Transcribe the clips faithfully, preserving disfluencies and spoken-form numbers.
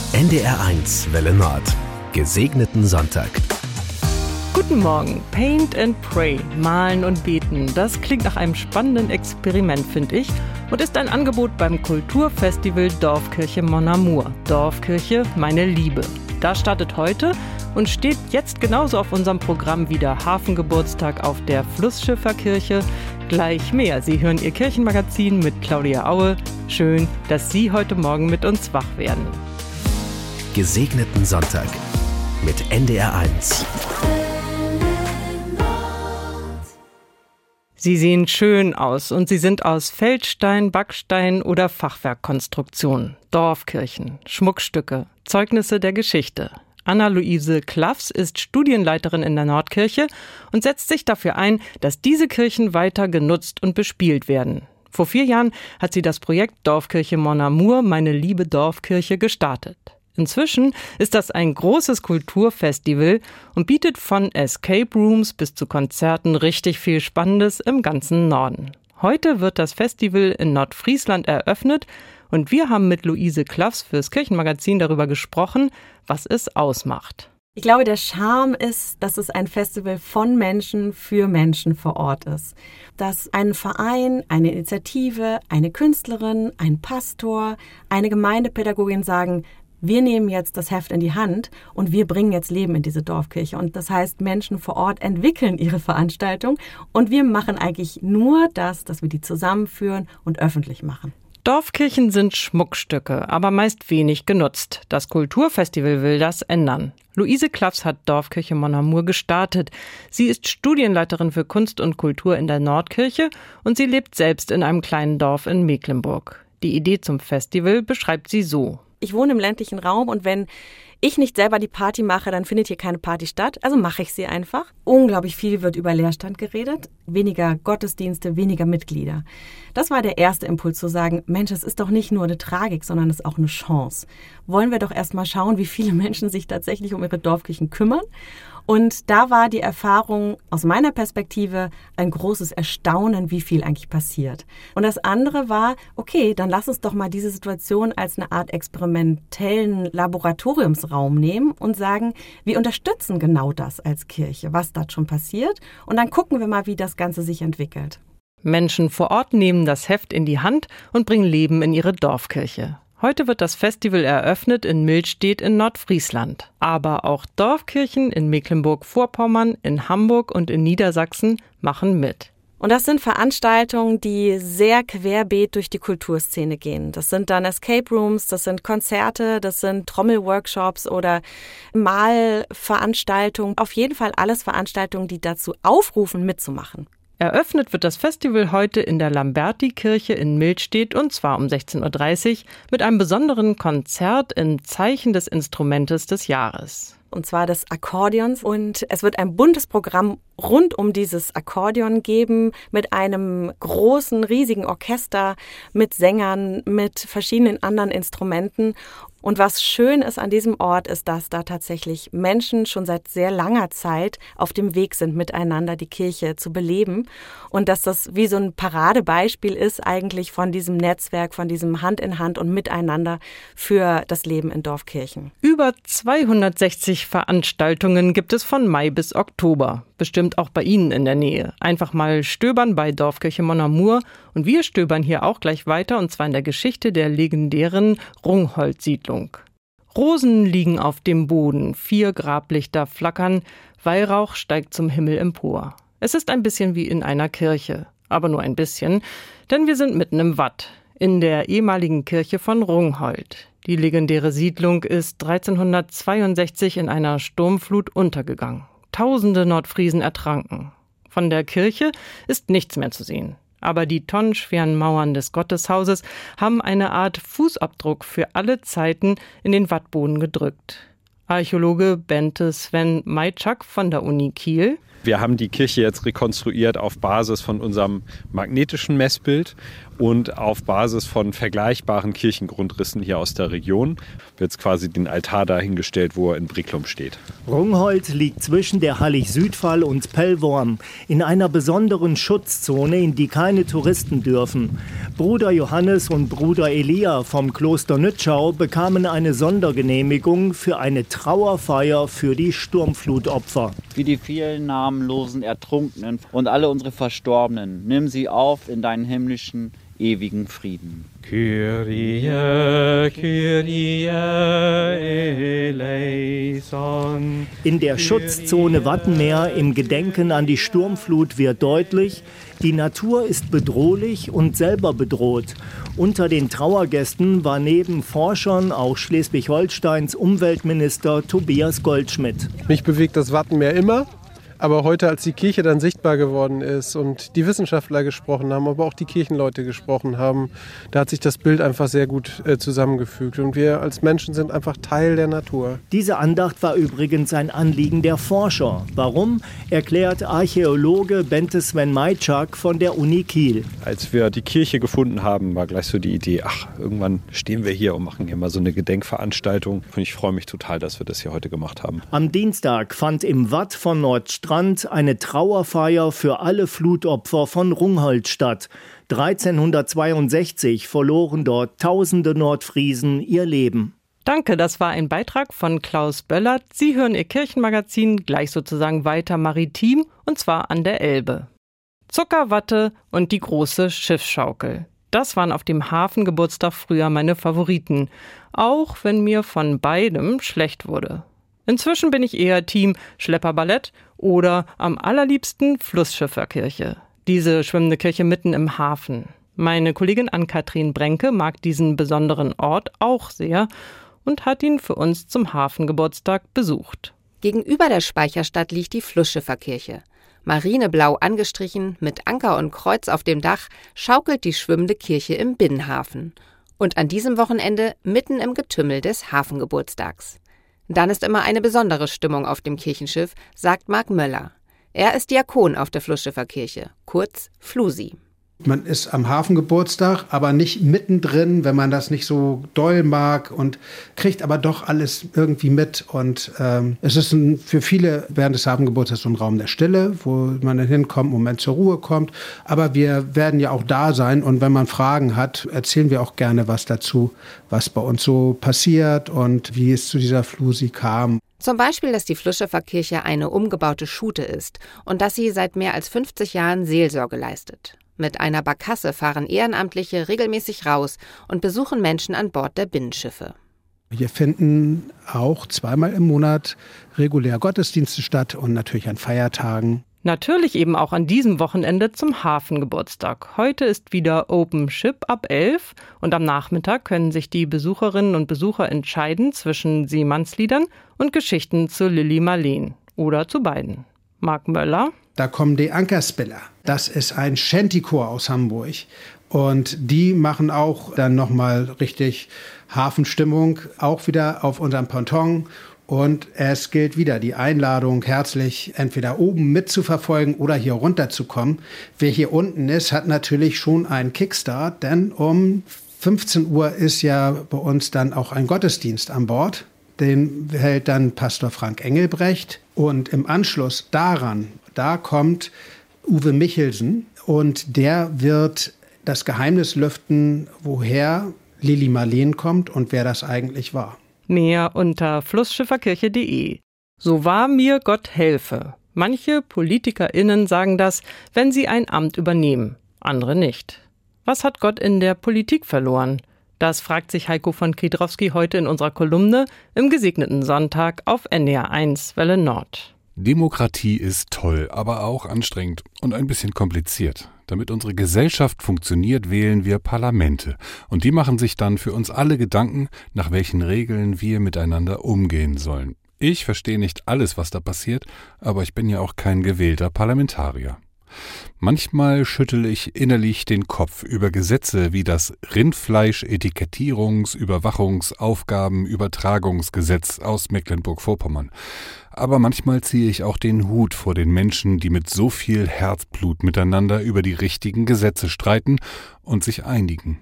N D R eins Welle Nord. Gesegneten Sonntag. Guten Morgen. Paint and Pray, malen und beten. Das klingt nach einem spannenden Experiment, finde ich, und ist ein Angebot beim Kulturfestival Dorfkirche Mon Amour. Dorfkirche, meine Liebe. Da startet heute und steht jetzt genauso auf unserem Programm wie der Hafengeburtstag auf der Flussschifferkirche. Gleich mehr. Sie hören Ihr Kirchenmagazin mit Claudia Aue. Schön, dass Sie heute Morgen mit uns wach werden. Gesegneten Sonntag mit N D R eins. Sie sehen schön aus und sie sind aus Feldstein, Backstein oder Fachwerkkonstruktion. Dorfkirchen, Schmuckstücke, Zeugnisse der Geschichte. Anna-Luise Klaffs ist Studienleiterin in der Nordkirche und setzt sich dafür ein, dass diese Kirchen weiter genutzt und bespielt werden. Vor vier Jahren hat sie das Projekt Dorfkirche Mon Amour, meine liebe Dorfkirche, gestartet. Inzwischen ist das ein großes Kulturfestival und bietet von Escape Rooms bis zu Konzerten richtig viel Spannendes im ganzen Norden. Heute wird das Festival in Nordfriesland eröffnet und wir haben mit Luise Klaffs fürs Kirchenmagazin darüber gesprochen, was es ausmacht. Ich glaube, der Charme ist, dass es ein Festival von Menschen für Menschen vor Ort ist. Dass ein Verein, eine Initiative, eine Künstlerin, ein Pastor, eine Gemeindepädagogin sagen, wir nehmen jetzt das Heft in die Hand und wir bringen jetzt Leben in diese Dorfkirche. Und das heißt, Menschen vor Ort entwickeln ihre Veranstaltung und wir machen eigentlich nur das, dass wir die zusammenführen und öffentlich machen. Dorfkirchen sind Schmuckstücke, aber meist wenig genutzt. Das Kulturfestival will das ändern. Luise Klaffs hat Dorfkirche Mon Amour gestartet. Sie ist Studienleiterin für Kunst und Kultur in der Nordkirche und sie lebt selbst in einem kleinen Dorf in Mecklenburg. Die Idee zum Festival beschreibt sie so. Ich wohne im ländlichen Raum und wenn ich nicht selber die Party mache, dann findet hier keine Party statt. Also mache ich sie einfach. Unglaublich viel wird über Leerstand geredet. Weniger Gottesdienste, weniger Mitglieder. Das war der erste Impuls zu sagen, Mensch, es ist doch nicht nur eine Tragik, sondern es ist auch eine Chance. Wollen wir doch erst mal schauen, wie viele Menschen sich tatsächlich um ihre Dorfkirchen kümmern. Und da war die Erfahrung aus meiner Perspektive ein großes Erstaunen, wie viel eigentlich passiert. Und das andere war, okay, dann lass uns doch mal diese Situation als eine Art experimentellen Laboratoriumsraum nehmen und sagen, wir unterstützen genau das als Kirche, was dort schon passiert. Und dann gucken wir mal, wie das Ganze sich entwickelt. Menschen vor Ort nehmen das Heft in die Hand und bringen Leben in ihre Dorfkirche. Heute wird das Festival eröffnet in Milstedt in Nordfriesland. Aber auch Dorfkirchen in Mecklenburg-Vorpommern, in Hamburg und in Niedersachsen machen mit. Und das sind Veranstaltungen, die sehr querbeet durch die Kulturszene gehen. Das sind dann Escape Rooms, das sind Konzerte, das sind Trommelworkshops oder Malveranstaltungen. Auf jeden Fall alles Veranstaltungen, die dazu aufrufen, mitzumachen. Eröffnet wird das Festival heute in der Lamberti-Kirche in Milstedt und zwar um sechzehn Uhr dreißig mit einem besonderen Konzert in Zeichen des Instrumentes des Jahres. Und zwar des Akkordeons. Und es wird ein buntes Programm rund um dieses Akkordeon geben mit einem großen, riesigen Orchester, mit Sängern, mit verschiedenen anderen Instrumenten. Und was schön ist an diesem Ort, ist, dass da tatsächlich Menschen schon seit sehr langer Zeit auf dem Weg sind, miteinander die Kirche zu beleben. Und dass das wie so ein Paradebeispiel ist eigentlich von diesem Netzwerk, von diesem Hand in Hand und Miteinander für das Leben in Dorfkirchen. Über zweihundertsechzig Veranstaltungen gibt es von Mai bis Oktober. Bestimmt auch bei Ihnen in der Nähe. Einfach mal stöbern bei Dorfkirche Mon Amour. Und wir stöbern hier auch gleich weiter, und zwar in der Geschichte der legendären Rungholt-Siedlung. Rosen liegen auf dem Boden, vier Grablichter flackern, Weihrauch steigt zum Himmel empor. Es ist ein bisschen wie in einer Kirche, aber nur ein bisschen, denn wir sind mitten im Watt, in der ehemaligen Kirche von Rungholt. Die legendäre Siedlung ist dreizehnhundertzweiundsechzig in einer Sturmflut untergegangen. Tausende Nordfriesen ertranken. Von der Kirche ist nichts mehr zu sehen. Aber die tonnenschweren Mauern des Gotteshauses haben eine Art Fußabdruck für alle Zeiten in den Wattboden gedrückt. Archäologe Bente Sven Majczak von der Uni Kiel. Wir haben die Kirche jetzt rekonstruiert auf Basis von unserem magnetischen Messbild und auf Basis von vergleichbaren Kirchengrundrissen hier aus der Region. Wird jetzt quasi den Altar dahingestellt, wo er in Bricklum steht. Rungholt liegt zwischen der Hallig-Südfall und Pellworm in einer besonderen Schutzzone, in die keine Touristen dürfen. Bruder Johannes und Bruder Elia vom Kloster Nütschau bekamen eine Sondergenehmigung für eine Trauerfeier für die Sturmflutopfer. Wie die vielen namenlosen Ertrunkenen und alle unsere Verstorbenen, nimm sie auf in deinen himmlischen ewigen Frieden. Kyrie, Kyrie eleison. In der Schutzzone Wattenmeer im Gedenken an die Sturmflut wird deutlich, die Natur ist bedrohlich und selber bedroht. Unter den Trauergästen war neben Forschern auch Schleswig-Holsteins Umweltminister Tobias Goldschmidt. Mich bewegt das Wattenmeer immer. Aber heute, als die Kirche dann sichtbar geworden ist und die Wissenschaftler gesprochen haben, aber auch die Kirchenleute gesprochen haben, da hat sich das Bild einfach sehr gut äh, zusammengefügt. Und wir als Menschen sind einfach Teil der Natur. Diese Andacht war übrigens ein Anliegen der Forscher. Warum, erklärt Archäologe Bente Sven Majczak von der Uni Kiel. Als wir die Kirche gefunden haben, war gleich so die Idee, ach, irgendwann stehen wir hier und machen hier mal so eine Gedenkveranstaltung. Und ich freue mich total, dass wir das hier heute gemacht haben. Am Dienstag fand im Watt von Nordstrand eine Trauerfeier für alle Flutopfer von Rungholt statt. dreizehnhundertzweiundsechzig verloren dort tausende Nordfriesen ihr Leben. Danke, das war ein Beitrag von Klaus Böllert. Sie hören Ihr Kirchenmagazin gleich sozusagen weiter maritim, und zwar an der Elbe. Zuckerwatte und die große Schiffsschaukel. Das waren auf dem Hafengeburtstag früher meine Favoriten, auch wenn mir von beidem schlecht wurde. Inzwischen bin ich eher Team Schlepperballett oder am allerliebsten Flussschifferkirche. Diese schwimmende Kirche mitten im Hafen. Meine Kollegin Ann-Kathrin Brenke mag diesen besonderen Ort auch sehr und hat ihn für uns zum Hafengeburtstag besucht. Gegenüber der Speicherstadt liegt die Flussschifferkirche. Marineblau angestrichen, mit Anker und Kreuz auf dem Dach, schaukelt die schwimmende Kirche im Binnenhafen. Und an diesem Wochenende mitten im Getümmel des Hafengeburtstags. Dann ist immer eine besondere Stimmung auf dem Kirchenschiff, sagt Marc Möller. Er ist Diakon auf der Flussschifferkirche, kurz Flusi. Man ist am Hafengeburtstag, aber nicht mittendrin, wenn man das nicht so doll mag, und kriegt aber doch alles irgendwie mit. Und ähm, es ist ein, für viele während des Hafengeburtstags so ein Raum der Stille, wo man dann hinkommt, einen Moment zur Ruhe kommt. Aber wir werden ja auch da sein, und wenn man Fragen hat, erzählen wir auch gerne was dazu, was bei uns so passiert und wie es zu dieser Flusi kam. Zum Beispiel, dass die Flussschifferkirche eine umgebaute Schute ist und dass sie seit mehr als fünfzig Jahren Seelsorge leistet. Mit einer Barkasse fahren Ehrenamtliche regelmäßig raus und besuchen Menschen an Bord der Binnenschiffe. Hier finden auch zweimal im Monat regulär Gottesdienste statt und natürlich an Feiertagen. Natürlich eben auch an diesem Wochenende zum Hafengeburtstag. Heute ist wieder Open Ship ab elf und am Nachmittag können sich die Besucherinnen und Besucher entscheiden zwischen Seemannsliedern und Geschichten zu Lilli Marleen oder zu beiden. Marc Möller. Da kommen die Ankerspiller. Das ist ein Shantychor aus Hamburg. Und die machen auch dann nochmal richtig Hafenstimmung, auch wieder auf unserem Ponton. Und es gilt wieder die Einladung, herzlich entweder oben mitzuverfolgen oder hier runterzukommen. Wer hier unten ist, hat natürlich schon einen Kickstart, denn um fünfzehn Uhr ist ja bei uns dann auch ein Gottesdienst an Bord. Den hält dann Pastor Frank Engelbrecht. Und im Anschluss daran, da kommt Uwe Michelsen, und der wird das Geheimnis lüften, woher Lilli Marleen kommt und wer das eigentlich war. Mehr unter flussschifferkirche punkt de. So wahr mir Gott helfe. Manche PolitikerInnen sagen das, wenn sie ein Amt übernehmen, andere nicht. Was hat Gott in der Politik verloren? Das fragt sich Heiko von Kiedrowski heute in unserer Kolumne im gesegneten Sonntag auf N D R eins Welle Nord. Demokratie ist toll, aber auch anstrengend und ein bisschen kompliziert. Damit unsere Gesellschaft funktioniert, wählen wir Parlamente. Und die machen sich dann für uns alle Gedanken, nach welchen Regeln wir miteinander umgehen sollen. Ich verstehe nicht alles, was da passiert, aber ich bin ja auch kein gewählter Parlamentarier. Manchmal schüttel ich innerlich den Kopf über Gesetze wie das Rindfleisch-Etikettierungs-, Überwachungs-, Aufgaben-, Übertragungsgesetz aus Mecklenburg-Vorpommern. Aber manchmal ziehe ich auch den Hut vor den Menschen, die mit so viel Herzblut miteinander über die richtigen Gesetze streiten und sich einigen.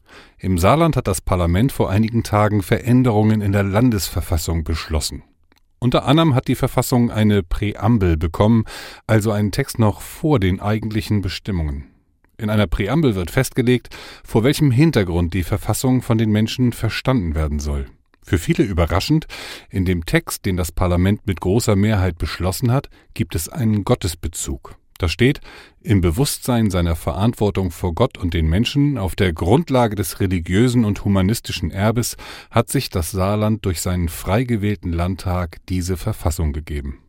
Im Saarland hat das Parlament vor einigen Tagen Veränderungen in der Landesverfassung beschlossen. Unter anderem hat die Verfassung eine Präambel bekommen, also einen Text noch vor den eigentlichen Bestimmungen. In einer Präambel wird festgelegt, vor welchem Hintergrund die Verfassung von den Menschen verstanden werden soll. Für viele überraschend, in dem Text, den das Parlament mit großer Mehrheit beschlossen hat, gibt es einen Gottesbezug. Da steht, im Bewusstsein seiner Verantwortung vor Gott und den Menschen auf der Grundlage des religiösen und humanistischen Erbes hat sich das Saarland durch seinen frei gewählten Landtag diese Verfassung gegeben.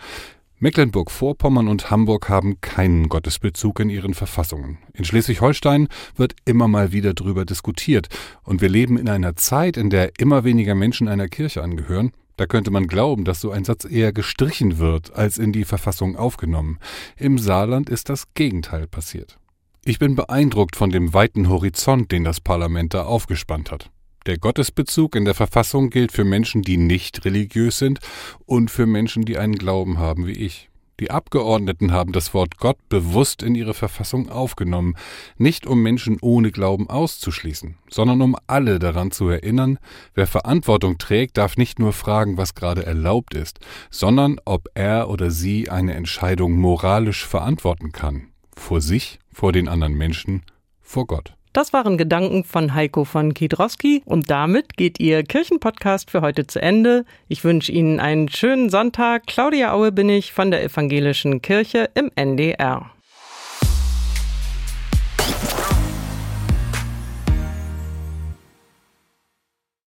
Mecklenburg-Vorpommern und Hamburg haben keinen Gottesbezug in ihren Verfassungen. In Schleswig-Holstein wird immer mal wieder darüber diskutiert und wir leben in einer Zeit, in der immer weniger Menschen einer Kirche angehören. Da könnte man glauben, dass so ein Satz eher gestrichen wird, als in die Verfassung aufgenommen. Im Saarland ist das Gegenteil passiert. Ich bin beeindruckt von dem weiten Horizont, den das Parlament da aufgespannt hat. Der Gottesbezug in der Verfassung gilt für Menschen, die nicht religiös sind und für Menschen, die einen Glauben haben wie ich. Die Abgeordneten haben das Wort Gott bewusst in ihre Verfassung aufgenommen, nicht um Menschen ohne Glauben auszuschließen, sondern um alle daran zu erinnern, wer Verantwortung trägt, darf nicht nur fragen, was gerade erlaubt ist, sondern ob er oder sie eine Entscheidung moralisch verantworten kann. Vor sich, vor den anderen Menschen, vor Gott. Das waren Gedanken von Heiko von Kiedrowski und damit geht Ihr Kirchenpodcast für heute zu Ende. Ich wünsche Ihnen einen schönen Sonntag. Claudia Aue bin ich von der Evangelischen Kirche im N D R.